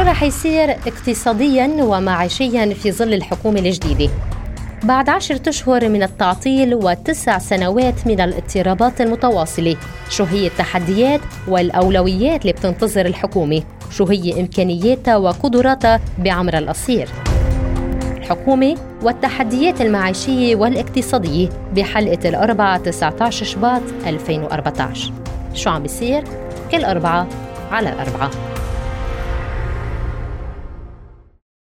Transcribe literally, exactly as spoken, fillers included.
رح يصير اقتصادياً ومعيشياً في ظل الحكومة الجديدة بعد عشرة أشهر من التعطيل وتسع سنوات من الاضطرابات المتواصلة؟ شو هي التحديات والأولويات اللي بتنتظر الحكومة؟ شو هي إمكانياتها وقدراتها بعمر القصير؟ الحكومة والتحديات المعيشية والاقتصادية بحلقة الأربعاء تسعة عشر شباط ألفين وأربعة عشر. شو عم بيصير؟ كل أربعة على الأربعة.